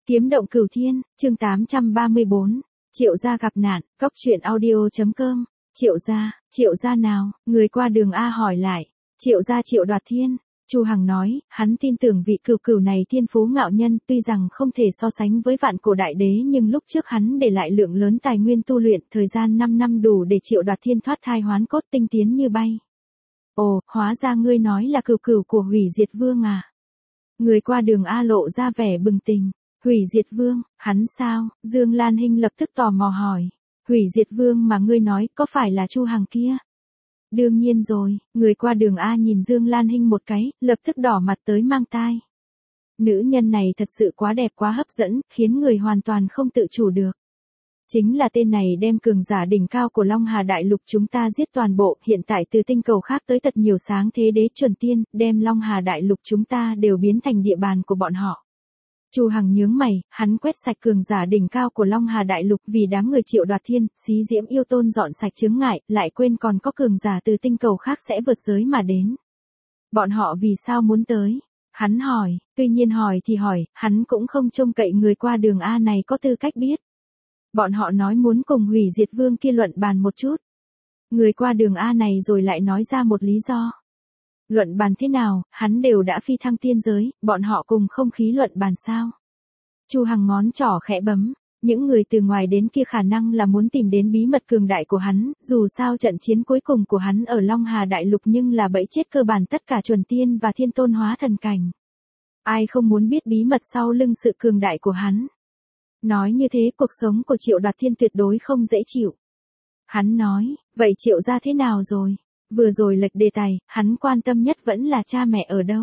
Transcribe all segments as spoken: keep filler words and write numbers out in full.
Kiếm động cửu thiên, chương tám trăm ba mươi bốn. Triệu gia gặp nạn, cốc truyện audio.com. Triệu gia, triệu gia nào? Người qua đường A hỏi lại. Triệu gia Triệu Đoạt Thiên. Chu Hằng nói, hắn tin tưởng vị cửu cửu này thiên phú ngạo nhân, tuy rằng không thể so sánh với vạn cổ đại đế, nhưng lúc trước hắn để lại lượng lớn tài nguyên tu luyện, thời gian năm năm đủ để Triệu Đoạt Thiên thoát thai hoán cốt, tinh tiến như bay. Ồ, hóa ra ngươi nói là cửu cửu của Hủy Diệt Vương à? Người qua đường A lộ ra vẻ bừng tỉnh. Hủy Diệt Vương, hắn sao? Dương Lan Hinh lập tức tò mò hỏi. Hủy Diệt Vương mà ngươi nói có phải là Chu Hằng kia? Đương nhiên rồi, người qua đường A nhìn Dương Lan Hinh một cái, lập tức đỏ mặt tới mang tai. Nữ nhân này thật sự quá đẹp quá hấp dẫn, khiến người hoàn toàn không tự chủ được. Chính là tên này đem cường giả đỉnh cao của Long Hà Đại Lục chúng ta giết toàn bộ, hiện tại từ tinh cầu khác tới thật nhiều sáng thế đế chuẩn tiên, đem Long Hà Đại Lục chúng ta đều biến thành địa bàn của bọn họ. Chu Hằng nhướng mày, hắn quét sạch cường giả đỉnh cao của Long Hà Đại Lục vì đám người Triệu Đoạt Thiên, xí diễm yêu tôn dọn sạch chướng ngại, lại quên còn có cường giả từ tinh cầu khác sẽ vượt giới mà đến. Bọn họ vì sao muốn tới? Hắn hỏi, tuy nhiên hỏi thì hỏi, hắn cũng không trông cậy người qua đường A này có tư cách biết. Bọn họ nói muốn cùng Hủy Diệt Vương kia luận bàn một chút. Người qua đường A này rồi lại nói ra một lý do. Luận bàn thế nào, hắn đều đã phi thăng tiên giới, bọn họ cùng không khí luận bàn sao? Chu Hằng ngón trỏ khẽ bấm, những người từ ngoài đến kia khả năng là muốn tìm đến bí mật cường đại của hắn, dù sao trận chiến cuối cùng của hắn ở Long Hà Đại Lục nhưng là bẫy chết cơ bản tất cả chuẩn tiên và thiên tôn hóa thần cảnh. Ai không muốn biết bí mật sau lưng sự cường đại của hắn? Nói như thế cuộc sống của Triệu Đoạt Thiên tuyệt đối không dễ chịu. Hắn nói, vậy Triệu gia thế nào rồi? Vừa rồi lệch đề tài, hắn quan tâm nhất vẫn là cha mẹ ở đâu.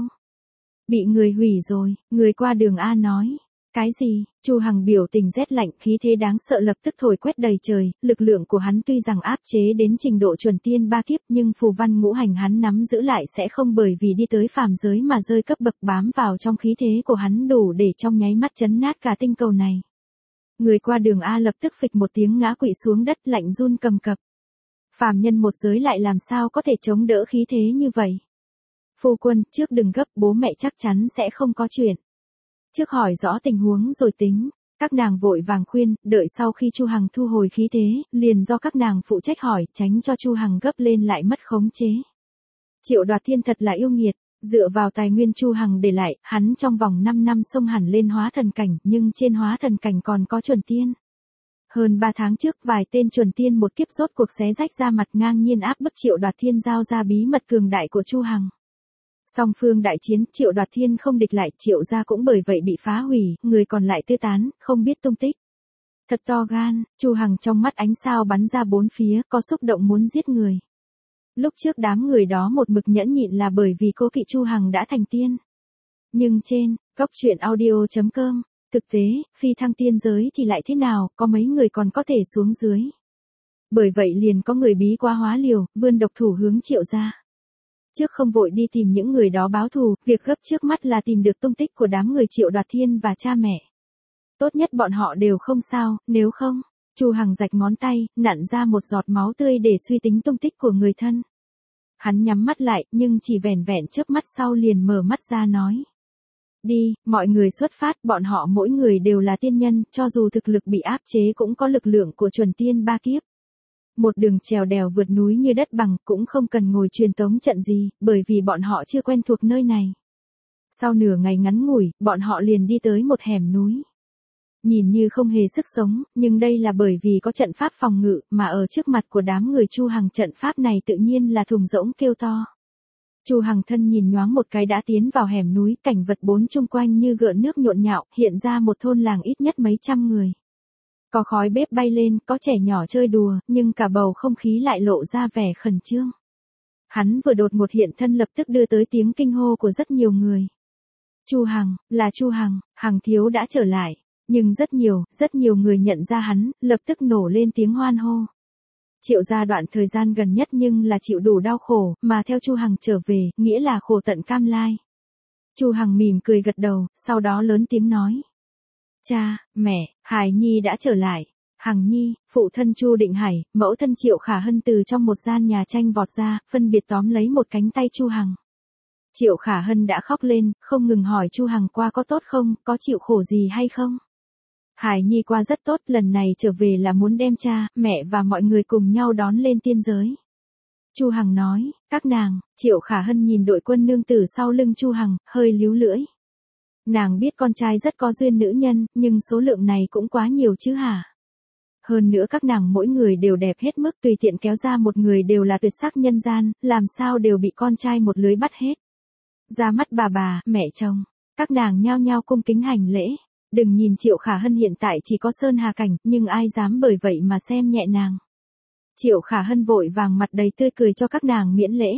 Bị người hủy rồi, người qua đường A nói. Cái gì? Chu Hằng biểu tình rét lạnh, khí thế đáng sợ lập tức thổi quét đầy trời, lực lượng của hắn tuy rằng áp chế đến trình độ chuẩn tiên ba kiếp nhưng phù văn ngũ hành hắn nắm giữ lại sẽ không bởi vì đi tới phàm giới mà rơi cấp bậc, bám vào trong khí thế của hắn đủ để trong nháy mắt chấn nát cả tinh cầu này. Người qua đường A lập tức phịch một tiếng ngã quỵ xuống đất, lạnh run cầm cập. Phàm nhân một giới lại làm sao có thể chống đỡ khí thế như vậy? Phu quân, trước đừng gấp, bố mẹ chắc chắn sẽ không có chuyện. Trước hỏi rõ tình huống rồi tính. Các nàng vội vàng khuyên, đợi sau khi Chu Hằng thu hồi khí thế, liền do các nàng phụ trách hỏi, tránh cho Chu Hằng gấp lên lại mất khống chế. Triệu Đoạt Thiên thật là yêu nghiệt, dựa vào tài nguyên Chu Hằng để lại, hắn trong vòng năm năm xông hẳn lên hóa thần cảnh, nhưng trên hóa thần cảnh còn có chuẩn tiên. Hơn ba tháng trước vài tên chuẩn tiên một kiếp rốt cuộc xé rách ra mặt, ngang nhiên áp bức Triệu Đoạt Thiên giao ra bí mật cường đại của Chu Hằng. Song phương đại chiến, Triệu Đoạt Thiên không địch lại, Triệu gia cũng bởi vậy bị phá hủy, người còn lại tư tán, không biết tung tích. Thật to gan, Chu Hằng trong mắt ánh sao bắn ra bốn phía, có xúc động muốn giết người. Lúc trước đám người đó một mực nhẫn nhịn là bởi vì cố kỵ Chu Hằng đã thành tiên. Nhưng trên, cốc truyện audio.com, thực tế, phi thăng tiên giới thì lại thế nào, có mấy người còn có thể xuống dưới. Bởi vậy liền có người bí quá hóa liều, vươn độc thủ hướng Triệu gia. Trước không vội đi tìm những người đó báo thù, việc gấp trước mắt là tìm được tung tích của đám người Triệu Đoạt Thiên và cha mẹ. Tốt nhất bọn họ đều không sao, nếu không, Chu Hằng rạch ngón tay, nặn ra một giọt máu tươi để suy tính tung tích của người thân. Hắn nhắm mắt lại, nhưng chỉ vẻn vẹn chớp mắt sau liền mở mắt ra nói. Đi, mọi người xuất phát, bọn họ mỗi người đều là tiên nhân, cho dù thực lực bị áp chế cũng có lực lượng của chuẩn tiên ba kiếp. Một đường trèo đèo vượt núi như đất bằng, cũng không cần ngồi truyền tống trận gì, bởi vì bọn họ chưa quen thuộc nơi này. Sau nửa ngày ngắn ngủi, bọn họ liền đi tới một hẻm núi. Nhìn như không hề sức sống, nhưng đây là bởi vì có trận pháp phòng ngự, mà ở trước mặt của đám người Chu Hằng trận pháp này tự nhiên là thùng rỗng kêu to. Chu Hằng thân nhìn nhoáng một cái đã tiến vào hẻm núi, cảnh vật bốn chung quanh như gợn nước nhộn nhạo, hiện ra một thôn làng ít nhất mấy trăm người. Có khói bếp bay lên, có trẻ nhỏ chơi đùa, nhưng cả bầu không khí lại lộ ra vẻ khẩn trương. Hắn vừa đột ngột hiện thân lập tức đưa tới tiếng kinh hô của rất nhiều người. Chu Hằng, là Chu Hằng, Hằng thiếu đã trở lại. Nhưng rất nhiều, rất nhiều người nhận ra hắn, lập tức nổ lên tiếng hoan hô. Triệu gia đoạn thời gian gần nhất nhưng là chịu đủ đau khổ, mà theo Chu Hằng trở về, nghĩa là khổ tận cam lai. Chu Hằng mỉm cười gật đầu, sau đó lớn tiếng nói. Cha, mẹ, Hải Nhi đã trở lại. Hằng Nhi, phụ thân Chu Định Hải, mẫu thân Triệu Khả Hân từ trong một gian nhà tranh vọt ra, phân biệt tóm lấy một cánh tay Chu Hằng. Triệu Khả Hân đã khóc lên, không ngừng hỏi Chu Hằng qua có tốt không, có chịu khổ gì hay không. Hải Nhi qua rất tốt, lần này trở về là muốn đem cha, mẹ và mọi người cùng nhau đón lên tiên giới. Chu Hằng nói, các nàng. Triệu Khả Hân nhìn đội quân nương tử sau lưng Chu Hằng, hơi líu lưỡi. Nàng biết con trai rất có duyên nữ nhân, nhưng số lượng này cũng quá nhiều chứ hả? Hơn nữa các nàng mỗi người đều đẹp hết mức, tùy tiện kéo ra một người đều là tuyệt sắc nhân gian, làm sao đều bị con trai một lưới bắt hết. Ra mắt bà bà, mẹ chồng, các nàng nhao nhao cung kính hành lễ. Đừng nhìn Triệu Khả Hân hiện tại chỉ có sơn hà cảnh, nhưng ai dám bởi vậy mà xem nhẹ nàng. Triệu Khả Hân vội vàng mặt đầy tươi cười cho các nàng miễn lễ.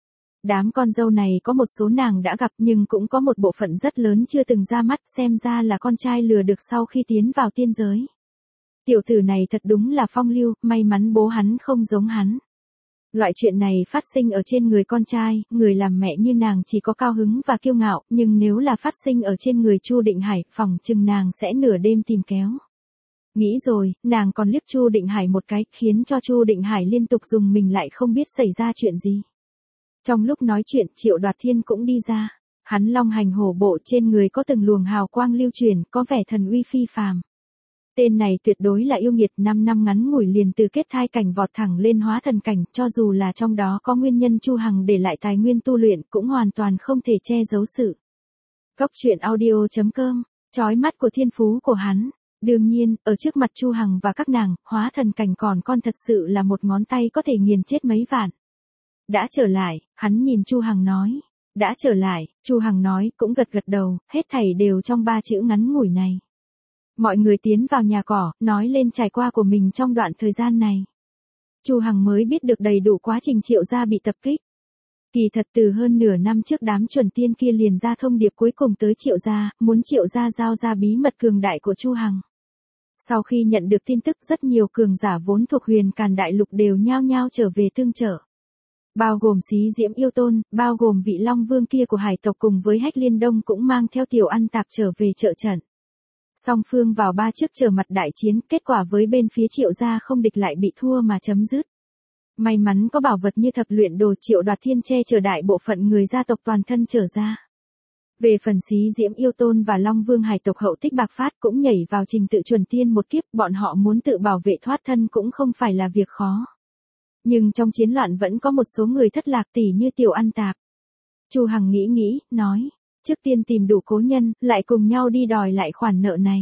Đám con dâu này có một số nàng đã gặp nhưng cũng có một bộ phận rất lớn chưa từng ra mắt, xem ra là con trai lừa được sau khi tiến vào tiên giới. Tiểu tử này thật đúng là phong lưu, may mắn bố hắn không giống hắn. Loại chuyện này phát sinh ở trên người con trai, người làm mẹ như nàng chỉ có cao hứng và kiêu ngạo, nhưng nếu là phát sinh ở trên người Chu Định Hải, phỏng chừng nàng sẽ nửa đêm tìm kéo. Nghĩ rồi, nàng còn liếc Chu Định Hải một cái, khiến cho Chu Định Hải liên tục dùng mình lại không biết xảy ra chuyện gì. Trong lúc nói chuyện, Triệu Đoạt Thiên cũng đi ra. Hắn long hành hổ bộ, trên người có từng luồng hào quang lưu truyền, có vẻ thần uy phi phàm. Tên này tuyệt đối là yêu nghiệt, năm năm ngắn ngủi liền từ kết thai cảnh vọt thẳng lên hóa thần cảnh, cho dù là trong đó có nguyên nhân Chu Hằng để lại tài nguyên tu luyện, cũng hoàn toàn không thể che giấu sự. Góc truyện audio chấm com, chói mắt của thiên phú của hắn. Đương nhiên, ở trước mặt Chu Hằng và các nàng, hóa thần cảnh còn con thật sự là một ngón tay có thể nghiền chết mấy vạn. Đã trở lại, hắn nhìn Chu Hằng nói. Đã trở lại, Chu Hằng nói, cũng gật gật đầu, hết thảy đều trong ba chữ ngắn ngủi này. Mọi người tiến vào nhà cỏ, nói lên trải qua của mình trong đoạn thời gian này. Chu Hằng mới biết được đầy đủ quá trình Triệu gia bị tập kích. Kỳ thật từ hơn nửa năm trước đám chuẩn tiên kia liền ra thông điệp cuối cùng tới Triệu gia, muốn Triệu gia giao ra bí mật cường đại của Chu Hằng. Sau khi nhận được tin tức, rất nhiều cường giả vốn thuộc Huyền Càn Đại Lục đều nhao nhao trở về tương trợ. Bao gồm Xí Diễm Yêu Tôn, bao gồm vị Long Vương kia của hải tộc cùng với Hách Liên Đông cũng mang theo Tiểu Ăn Tạp trở về trợ trận. Song phương vào ba trước trở mặt đại chiến, kết quả với bên phía Triệu gia không địch lại bị thua mà chấm dứt. May mắn có bảo vật như thập luyện đồ, Triệu Đoạt Thiên che chở đại bộ phận người gia tộc toàn thân trở ra. Về phần Xí Diễm Yêu Tôn và Long Vương hải tộc hậu tích bạc phát cũng nhảy vào trình tự chuẩn tiên một kiếp, bọn họ muốn tự bảo vệ thoát thân cũng không phải là việc khó. Nhưng trong chiến loạn vẫn có một số người thất lạc, tỉ như Tiểu Ăn Tạp. Chu Hằng nghĩ nghĩ, nói, trước tiên tìm đủ cố nhân, lại cùng nhau đi đòi lại khoản nợ này.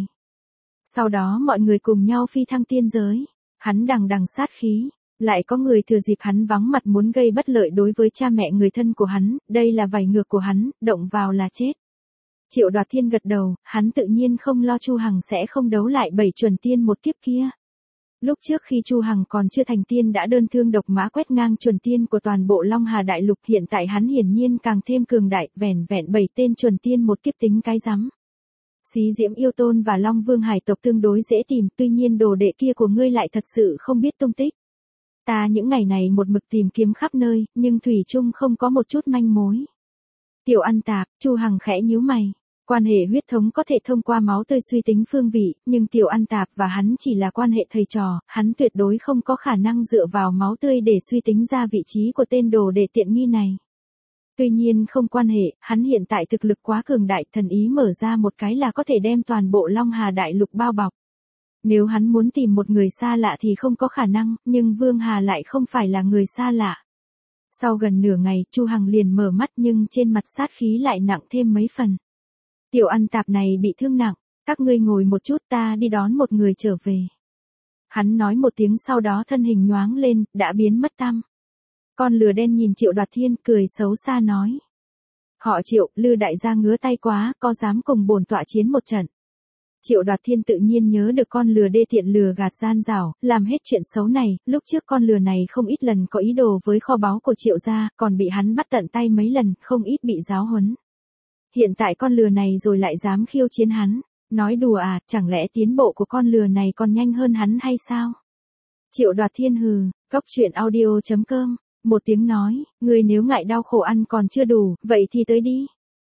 Sau đó mọi người cùng nhau phi thăng tiên giới. Hắn đằng đằng sát khí, lại có người thừa dịp hắn vắng mặt muốn gây bất lợi đối với cha mẹ người thân của hắn, đây là vảy ngược của hắn, động vào là chết. Triệu Đoạt Thiên gật đầu, hắn tự nhiên không lo Chu Hằng sẽ không đấu lại bảy chuẩn tiên một kiếp kia. Lúc trước khi Chu Hằng còn chưa thành tiên đã đơn thương độc mã quét ngang chuẩn tiên của toàn bộ Long Hà Đại Lục, hiện tại hắn hiển nhiên càng thêm cường đại, vẻn vẹn bảy tên chuẩn tiên một kiếp tính cái rắm. Xí Diễm Yêu Tôn và Long Vương hải tộc tương đối dễ tìm, tuy nhiên đồ đệ kia của ngươi lại thật sự không biết tung tích. Ta những ngày này một mực tìm kiếm khắp nơi, nhưng thủy chung không có một chút manh mối. Tiểu Ăn Tạp, Chu Hằng khẽ nhíu mày. Quan hệ huyết thống có thể thông qua máu tươi suy tính phương vị, nhưng Tiểu Ăn Tạp và hắn chỉ là quan hệ thầy trò, hắn tuyệt đối không có khả năng dựa vào máu tươi để suy tính ra vị trí của tên đồ đệ tiện nghi này. Tuy nhiên không quan hệ, hắn hiện tại thực lực quá cường đại, thần ý mở ra một cái là có thể đem toàn bộ Long Hà Đại Lục bao bọc. Nếu hắn muốn tìm một người xa lạ thì không có khả năng, nhưng Vương Hà lại không phải là người xa lạ. Sau gần nửa ngày, Chu Hằng liền mở mắt nhưng trên mặt sát khí lại nặng thêm mấy phần. Tiểu Ăn Tạp này bị thương nặng, các ngươi ngồi một chút, ta đi đón một người trở về. Hắn nói một tiếng sau đó thân hình nhoáng lên, đã biến mất tăm. Con lừa đen nhìn Triệu Đoạt Thiên cười xấu xa nói. Họ Triệu, Lư đại gia ngứa tay quá, có dám cùng bổn tọa chiến một trận. Triệu Đoạt Thiên tự nhiên nhớ được con lừa đê tiện lừa gạt gian dảo, làm hết chuyện xấu này, lúc trước con lừa này không ít lần có ý đồ với kho báu của Triệu gia, còn bị hắn bắt tận tay mấy lần, không ít bị giáo huấn. Hiện tại con lừa này rồi lại dám khiêu chiến hắn, nói đùa à, chẳng lẽ tiến bộ của con lừa này còn nhanh hơn hắn hay sao? Triệu Đoạt Thiên hừ, góc truyện audio chấm com, một tiếng nói, ngươi nếu ngại đau khổ ăn còn chưa đủ, vậy thì tới đi.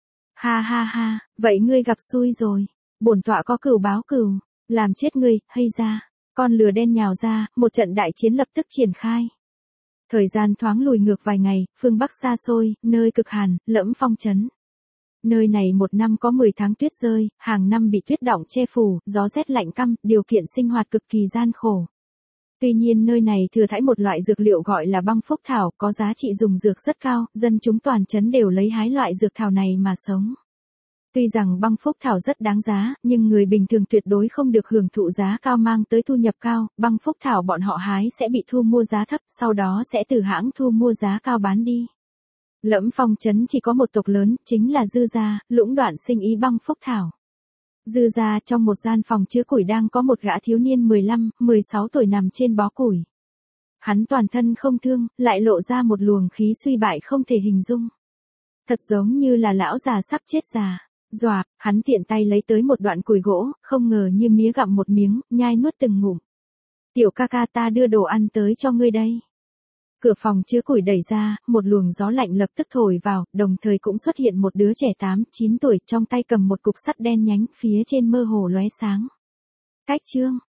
Ha ha ha, vậy ngươi gặp xui rồi, bổn tọa có cửu báo cửu, làm chết ngươi, hay ra, con lừa đen nhào ra, một trận đại chiến lập tức triển khai. Thời gian thoáng lùi ngược vài ngày, phương Bắc xa xôi, nơi cực hàn, lẫm phong trấn. Nơi này một năm có mười tháng tuyết rơi, hàng năm bị tuyết đọng che phủ, gió rét lạnh căm, điều kiện sinh hoạt cực kỳ gian khổ. Tuy nhiên nơi này thừa thãi một loại dược liệu gọi là băng phúc thảo, có giá trị dùng dược rất cao, dân chúng toàn trấn đều lấy hái loại dược thảo này mà sống. Tuy rằng băng phúc thảo rất đáng giá, nhưng người bình thường tuyệt đối không được hưởng thụ giá cao mang tới thu nhập cao, băng phúc thảo bọn họ hái sẽ bị thu mua giá thấp, sau đó sẽ từ hãng thu mua giá cao bán đi. Lẫm Phong trấn chỉ có một tộc lớn, chính là Dư gia, lũng đoạn sinh ý băng phúc thảo. Dư gia trong một gian phòng chứa củi đang có một gã thiếu niên mười lăm, mười sáu tuổi nằm trên bó củi. Hắn toàn thân không thương, lại lộ ra một luồng khí suy bại không thể hình dung. Thật giống như là lão già sắp chết già. Dọa, hắn tiện tay lấy tới một đoạn củi gỗ, không ngờ như mía gặm một miếng, nhai nuốt từng ngụm. Tiểu ca ca ta đưa đồ ăn tới cho ngươi đây. Cửa phòng chứa củi đẩy ra, một luồng gió lạnh lập tức thổi vào, đồng thời cũng xuất hiện một đứa trẻ tám, chín tuổi, trong tay cầm một cục sắt đen nhánh, phía trên mơ hồ lóe sáng. Cách chương,